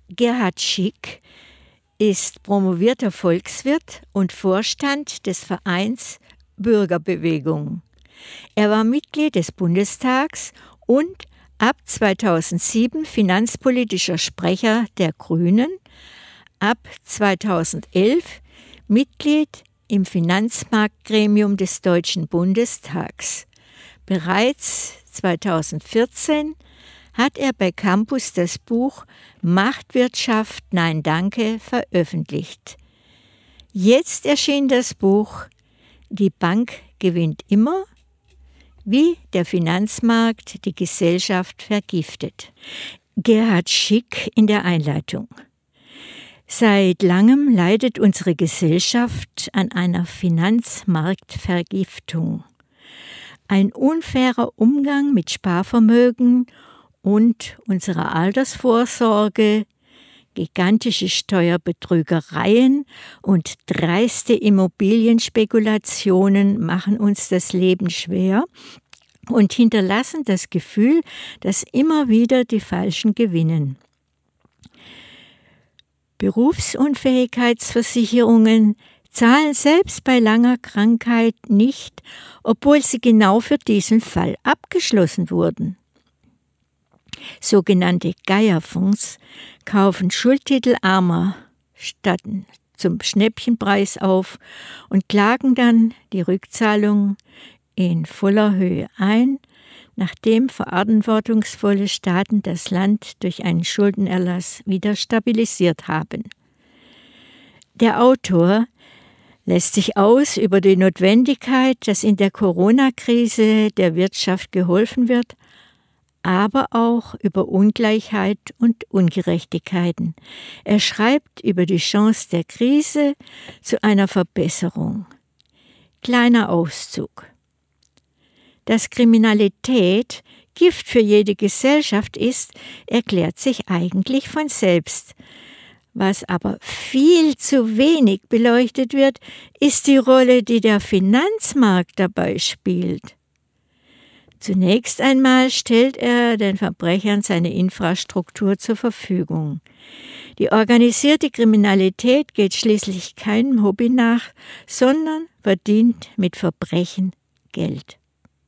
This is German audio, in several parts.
Gerhard Schick ist promovierter Volkswirt und Vorstand des Vereins Bürgerbewegung. Er war Mitglied des Bundestags und ab 2007 finanzpolitischer Sprecher der Grünen, ab 2011 Mitglied im Finanzmarktgremium des Deutschen Bundestags. Bereits 2014 hat er bei Campus das Buch Marktwirtschaft, nein danke veröffentlicht. Jetzt erschien das Buch Die Bank gewinnt immer, wie der Finanzmarkt die Gesellschaft vergiftet. Gerhard Schick in der Einleitung. Seit langem leidet unsere Gesellschaft an einer Finanzmarktvergiftung. Ein unfairer Umgang mit Sparvermögen und unserer Altersvorsorge, gigantische Steuerbetrügereien und dreiste Immobilienspekulationen machen uns das Leben schwer und hinterlassen das Gefühl, dass immer wieder die Falschen gewinnen. Berufsunfähigkeitsversicherungen zahlen selbst bei langer Krankheit nicht, obwohl sie genau für diesen Fall abgeschlossen wurden. Sogenannte Geierfonds kaufen Schuldtitel armer Staaten zum Schnäppchenpreis auf und klagen dann die Rückzahlung in voller Höhe ein, nachdem verantwortungsvolle Staaten das Land durch einen Schuldenerlass wieder stabilisiert haben. Der Autor lässt sich aus über die Notwendigkeit, dass in der Corona-Krise der Wirtschaft geholfen wird, aber auch über Ungleichheit und Ungerechtigkeiten. Er schreibt über die Chance der Krise zu einer Verbesserung. Kleiner Auszug. Dass Kriminalität Gift für jede Gesellschaft ist, erklärt sich eigentlich von selbst. Was aber viel zu wenig beleuchtet wird, ist die Rolle, die der Finanzmarkt dabei spielt. Zunächst einmal stellt er den Verbrechern seine Infrastruktur zur Verfügung. Die organisierte Kriminalität geht schließlich keinem Hobby nach, sondern verdient mit Verbrechen Geld.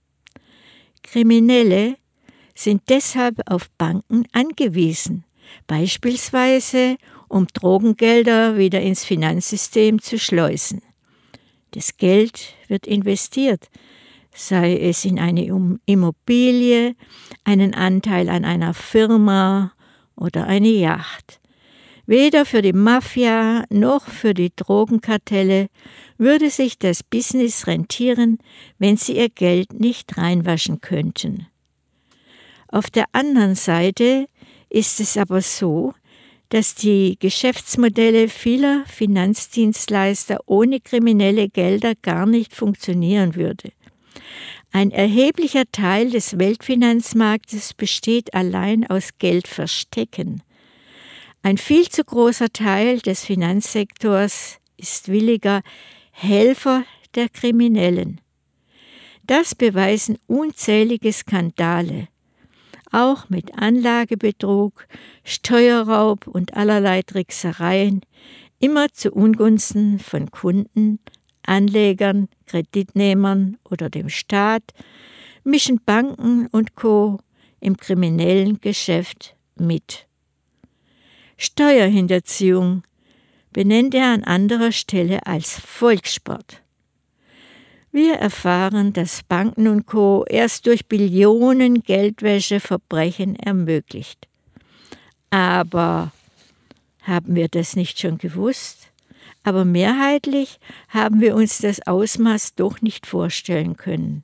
Kriminelle sind deshalb auf Banken angewiesen, beispielsweise um Drogengelder wieder ins Finanzsystem zu schleusen. Das Geld wird investiert, sei es in eine Immobilie, einen Anteil an einer Firma oder eine Yacht. Weder für die Mafia noch für die Drogenkartelle würde sich das Business rentieren, wenn sie ihr Geld nicht reinwaschen könnten. Auf der anderen Seite ist es aber so, dass die Geschäftsmodelle vieler Finanzdienstleister ohne kriminelle Gelder gar nicht funktionieren würde. Ein erheblicher Teil des Weltfinanzmarktes besteht allein aus Geldverstecken. Ein viel zu großer Teil des Finanzsektors ist williger Helfer der Kriminellen. Das beweisen unzählige Skandale, auch mit Anlagebetrug, Steuerraub und allerlei Tricksereien, immer zu Ungunsten von Kunden, Anlegern, Kreditnehmern oder dem Staat, mischen Banken und Co. im kriminellen Geschäft mit. Steuerhinterziehung benennt er an anderer Stelle als Volkssport. Wir erfahren, dass Banken und Co. erst durch Billionen Geldwäsche Verbrechen ermöglicht. Aber haben wir das nicht schon gewusst? Aber mehrheitlich haben wir uns das Ausmaß doch nicht vorstellen können.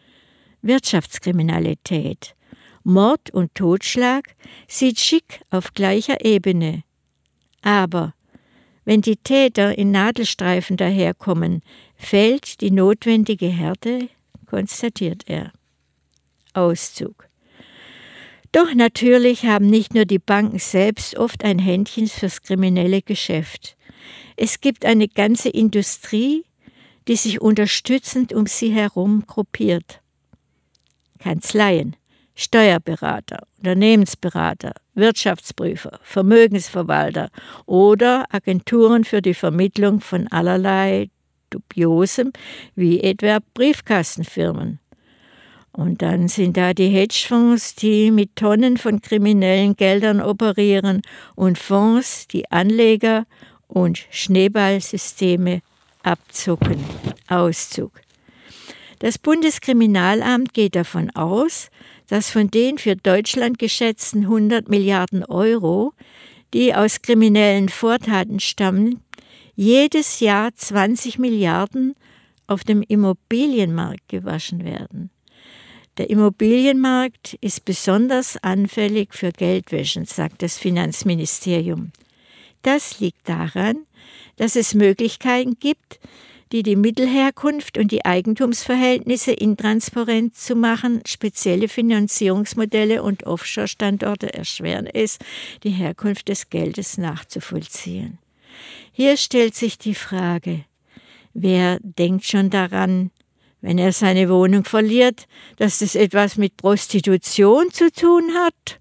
Wirtschaftskriminalität, Mord und Totschlag sieht Schick auf gleicher Ebene. Aber wenn die Täter in Nadelstreifen daherkommen, fehlt die notwendige Härte, konstatiert er. Auszug. Doch natürlich haben nicht nur die Banken selbst oft ein Händchen fürs kriminelle Geschäft. Es gibt eine ganze Industrie, die sich unterstützend um sie herum gruppiert. Kanzleien, Steuerberater, Unternehmensberater, Wirtschaftsprüfer, Vermögensverwalter oder Agenturen für die Vermittlung von allerlei Dubiosem, wie etwa Briefkastenfirmen. Und dann sind da die Hedgefonds, die mit Tonnen von kriminellen Geldern operieren und Fonds, die Anleger und Schneeballsysteme abzucken. Auszug. Das Bundeskriminalamt geht davon aus, dass von den für Deutschland geschätzten 100 Milliarden Euro, die aus kriminellen Vortaten stammen, jedes Jahr 20 Milliarden auf dem Immobilienmarkt gewaschen werden. Der Immobilienmarkt ist besonders anfällig für Geldwäsche, sagt das Finanzministerium. Das liegt daran, dass es Möglichkeiten gibt, die Mittelherkunft und die Eigentumsverhältnisse intransparent zu machen. Spezielle Finanzierungsmodelle und Offshore-Standorte erschweren es, die Herkunft des Geldes nachzuvollziehen. Hier stellt sich die Frage, wer denkt schon daran, wenn er seine Wohnung verliert, dass das etwas mit Prostitution zu tun hat?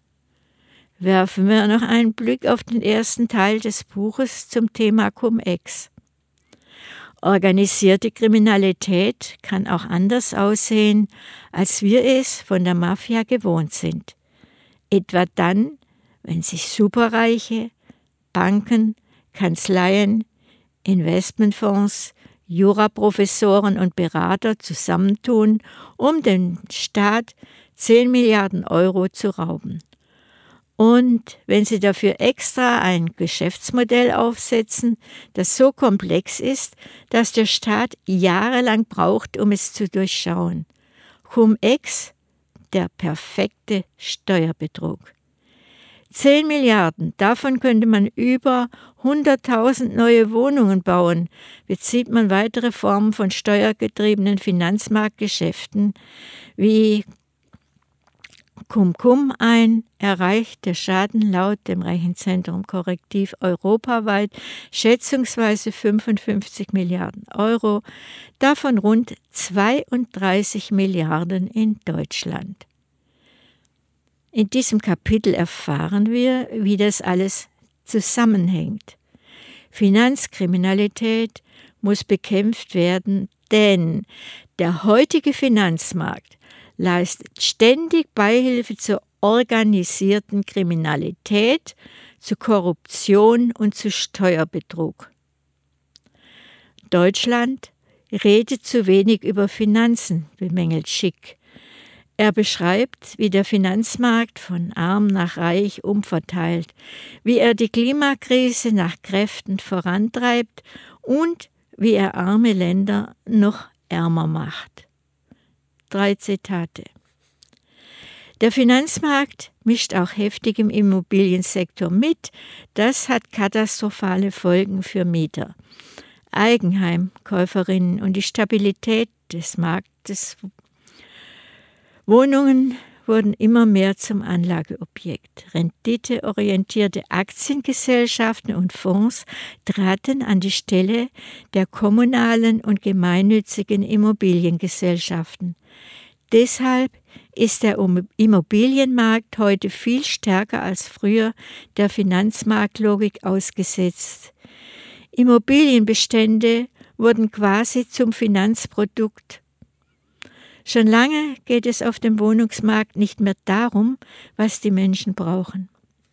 Werfen wir noch einen Blick auf den ersten Teil des Buches zum Thema Cum-Ex. Organisierte Kriminalität kann auch anders aussehen, als wir es von der Mafia gewohnt sind. Etwa dann, wenn sich Superreiche, Banken, Kanzleien, Investmentfonds, Juraprofessoren und Berater zusammentun, um den Staat 10 Milliarden Euro zu rauben. Und wenn sie dafür extra ein Geschäftsmodell aufsetzen, das so komplex ist, dass der Staat jahrelang braucht, um es zu durchschauen. Cum-Ex, der perfekte Steuerbetrug. 10 Milliarden, davon könnte man über 100.000 neue Wohnungen bauen. Bezieht man weitere Formen von steuergetriebenen Finanzmarktgeschäften wie Cum-Cum ein, erreicht der Schaden laut dem Rechenzentrum Korrektiv europaweit schätzungsweise 55 Milliarden Euro, davon rund 32 Milliarden in Deutschland. In diesem Kapitel erfahren wir, wie das alles zusammenhängt. Finanzkriminalität muss bekämpft werden, denn der heutige Finanzmarkt leistet ständig Beihilfe zur organisierten Kriminalität, zu Korruption und zu Steuerbetrug. Deutschland redet zu wenig über Finanzen, bemängelt Schick. Er beschreibt, wie der Finanzmarkt von arm nach reich umverteilt, wie er die Klimakrise nach Kräften vorantreibt und wie er arme Länder noch ärmer macht. 3 Zitate. Der Finanzmarkt mischt auch heftig im Immobiliensektor mit. Das hat katastrophale Folgen für Mieter, Eigenheimkäuferinnen und die Stabilität des Marktes. Wohnungen wurden immer mehr zum Anlageobjekt. Renditeorientierte Aktiengesellschaften und Fonds traten an die Stelle der kommunalen und gemeinnützigen Immobiliengesellschaften. Deshalb ist der Immobilienmarkt heute viel stärker als früher der Finanzmarktlogik ausgesetzt. Immobilienbestände wurden quasi zum Finanzprodukt. Schon lange geht es auf dem Wohnungsmarkt nicht mehr darum, was die Menschen brauchen.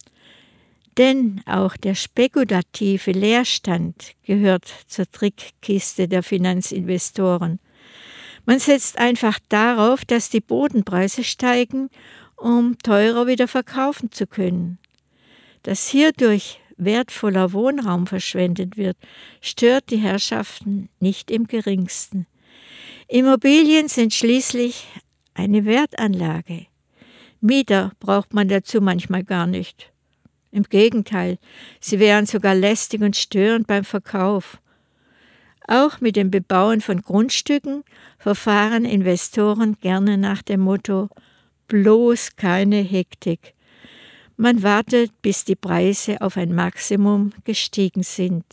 Denn auch der spekulative Leerstand gehört zur Trickkiste der Finanzinvestoren. Man setzt einfach darauf, dass die Bodenpreise steigen, um teurer wieder verkaufen zu können. Dass hierdurch wertvoller Wohnraum verschwendet wird, stört die Herrschaften nicht im geringsten. Immobilien sind schließlich eine Wertanlage. Mieter braucht man dazu manchmal gar nicht. Im Gegenteil, sie wären sogar lästig und störend beim Verkauf. Auch mit dem Bebauen von Grundstücken verfahren Investoren gerne nach dem Motto: bloß keine Hektik. Man wartet, bis die Preise auf ein Maximum gestiegen sind.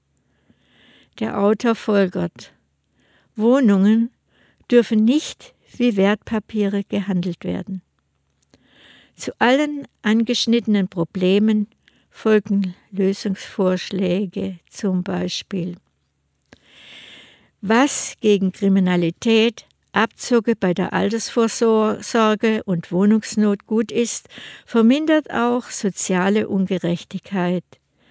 Der Autor folgert: Wohnungen dürfen nicht wie Wertpapiere gehandelt werden. Zu allen angeschnittenen Problemen folgen Lösungsvorschläge, zum Beispiel: Was gegen Kriminalität, Abzüge bei der Altersvorsorge und Wohnungsnot gut ist, vermindert auch soziale Ungerechtigkeit.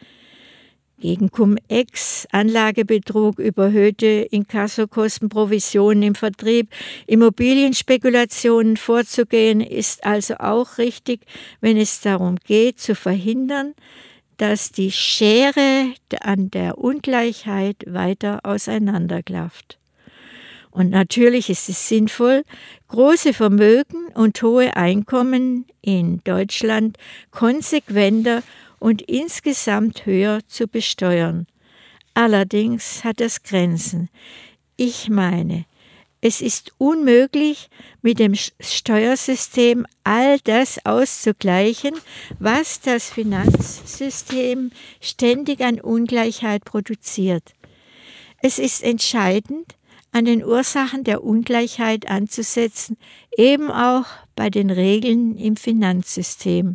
Gegen Cum-Ex, Anlagebetrug, überhöhte Inkassokosten, Provisionen im Vertrieb, Immobilienspekulationen vorzugehen, ist also auch richtig, wenn es darum geht, zu verhindern, dass die Schere an der Ungleichheit weiter auseinanderklafft. Und natürlich ist es sinnvoll, große Vermögen und hohe Einkommen in Deutschland konsequenter und insgesamt höher zu besteuern. Allerdings hat das Grenzen. Ich meine, es ist unmöglich, mit dem Steuersystem all das auszugleichen, was das Finanzsystem ständig an Ungleichheit produziert. Es ist entscheidend, an den Ursachen der Ungleichheit anzusetzen, eben auch bei den Regeln im Finanzsystem.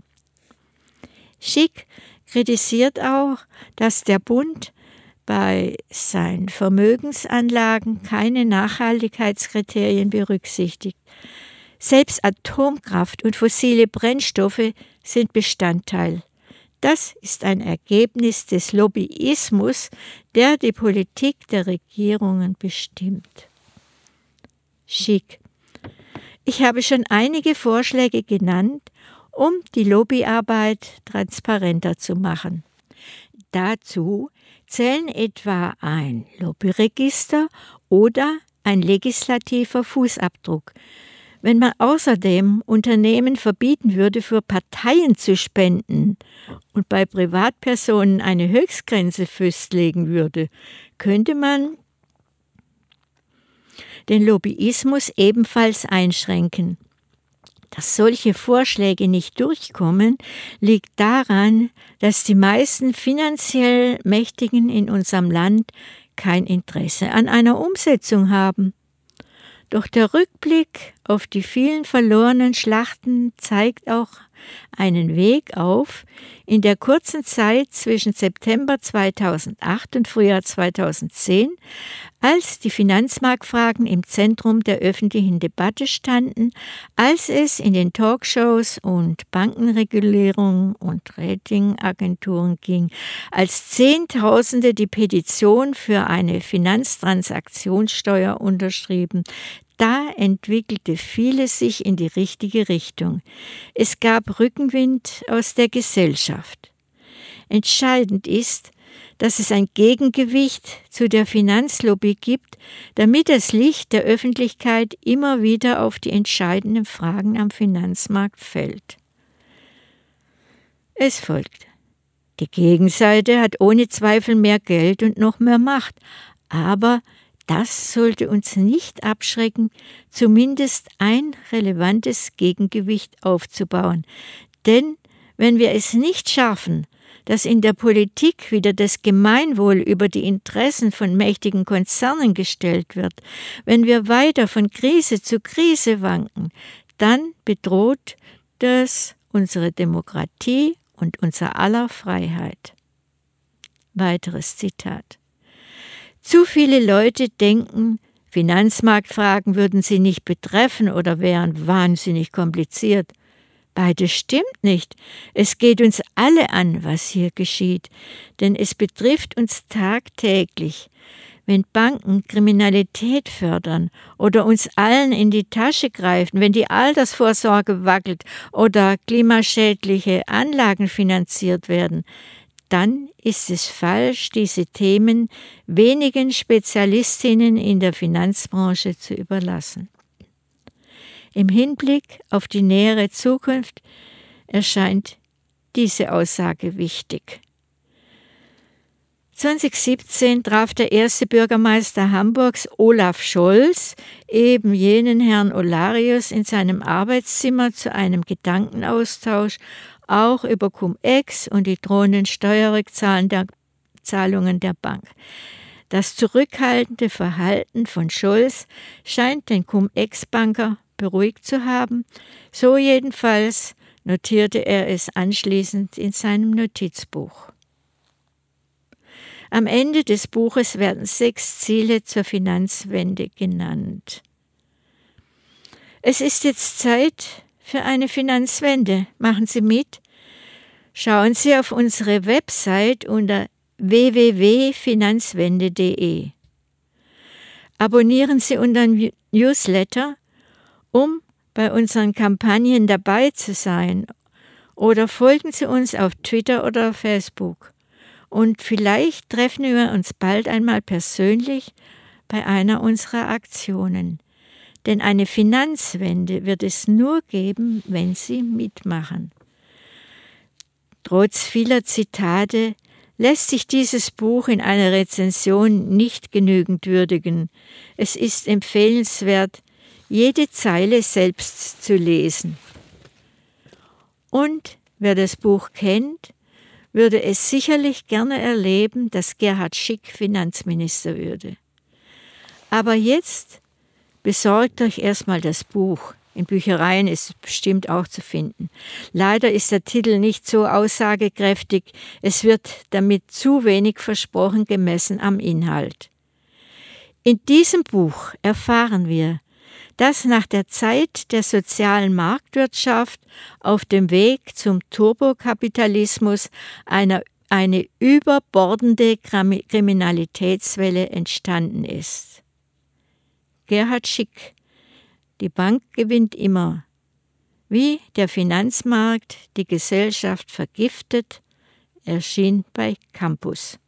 Schick kritisiert auch, dass der Bund bei seinen Vermögensanlagen keine Nachhaltigkeitskriterien berücksichtigt. Selbst Atomkraft und fossile Brennstoffe sind Bestandteil. Das ist ein Ergebnis des Lobbyismus, der die Politik der Regierungen bestimmt. Schick. Ich habe schon einige Vorschläge genannt, um die Lobbyarbeit transparenter zu machen. Dazu zählen etwa ein Lobbyregister oder ein legislativer Fußabdruck. Wenn man außerdem Unternehmen verbieten würde, für Parteien zu spenden und bei Privatpersonen eine Höchstgrenze festlegen würde, könnte man den Lobbyismus ebenfalls einschränken. Dass solche Vorschläge nicht durchkommen, liegt daran, dass die meisten finanziell Mächtigen in unserem Land kein Interesse an einer Umsetzung haben. Doch der Rückblick auf die vielen verlorenen Schlachten zeigt auch einen Weg auf. In der kurzen Zeit zwischen September 2008 und Frühjahr 2010, als die Finanzmarktfragen im Zentrum der öffentlichen Debatte standen, als es in den Talkshows und Bankenregulierung und Ratingagenturen ging, als Zehntausende die Petition für eine Finanztransaktionssteuer unterschrieben, da entwickelte vieles sich in die richtige Richtung. Es gab Rückenwind aus der Gesellschaft. Entscheidend ist, dass es ein Gegengewicht zu der Finanzlobby gibt, damit das Licht der Öffentlichkeit immer wieder auf die entscheidenden Fragen am Finanzmarkt fällt. Es folgt: Die Gegenseite hat ohne Zweifel mehr Geld und noch mehr Macht, aber das sollte uns nicht abschrecken, zumindest ein relevantes Gegengewicht aufzubauen. Denn wenn wir es nicht schaffen, dass in der Politik wieder das Gemeinwohl über die Interessen von mächtigen Konzernen gestellt wird, wenn wir weiter von Krise zu Krise wanken, dann bedroht das unsere Demokratie und unser aller Freiheit. Weiteres Zitat: Zu viele Leute denken, Finanzmarktfragen würden sie nicht betreffen oder wären wahnsinnig kompliziert. Beides stimmt nicht. Es geht uns alle an, was hier geschieht, denn es betrifft uns tagtäglich. Wenn Banken Kriminalität fördern oder uns allen in die Tasche greifen, wenn die Altersvorsorge wackelt oder klimaschädliche Anlagen finanziert werden, dann ist es falsch, diese Themen wenigen Spezialistinnen in der Finanzbranche zu überlassen. Im Hinblick auf die nähere Zukunft erscheint diese Aussage wichtig. 2017 traf der erste Bürgermeister Hamburgs, Olaf Scholz, eben jenen Herrn Olarius in seinem Arbeitszimmer zu einem Gedankenaustausch auch über Cum-Ex und die drohenden Steuerrückzahlungen der Bank. Das zurückhaltende Verhalten von Scholz scheint den Cum-Ex-Banker beruhigt zu haben, so jedenfalls notierte er es anschließend in seinem Notizbuch. Am Ende des Buches werden 6 Ziele zur Finanzwende genannt. Es ist jetzt Zeit für eine Finanzwende. Machen Sie mit. Schauen Sie auf unsere Website unter www.finanzwende.de. Abonnieren Sie unseren Newsletter, um bei unseren Kampagnen dabei zu sein, oder folgen Sie uns auf Twitter oder Facebook. Und vielleicht treffen wir uns bald einmal persönlich bei einer unserer Aktionen. Denn eine Finanzwende wird es nur geben, wenn Sie mitmachen. Trotz vieler Zitate lässt sich dieses Buch in einer Rezension nicht genügend würdigen. Es ist empfehlenswert, jede Zeile selbst zu lesen. Und wer das Buch kennt, würde es sicherlich gerne erleben, dass Gerhard Schick Finanzminister würde. Aber jetzt besorgt euch erstmal das Buch. In Büchereien ist es bestimmt auch zu finden. Leider ist der Titel nicht so aussagekräftig. Es wird damit zu wenig versprochen gemessen am Inhalt. In diesem Buch erfahren wir, dass nach der Zeit der sozialen Marktwirtschaft auf dem Weg zum Turbokapitalismus eine überbordende Kriminalitätswelle entstanden ist. Gerhard Schick: Die Bank gewinnt immer. Wie der Finanzmarkt die Gesellschaft vergiftet, erschien bei Campus.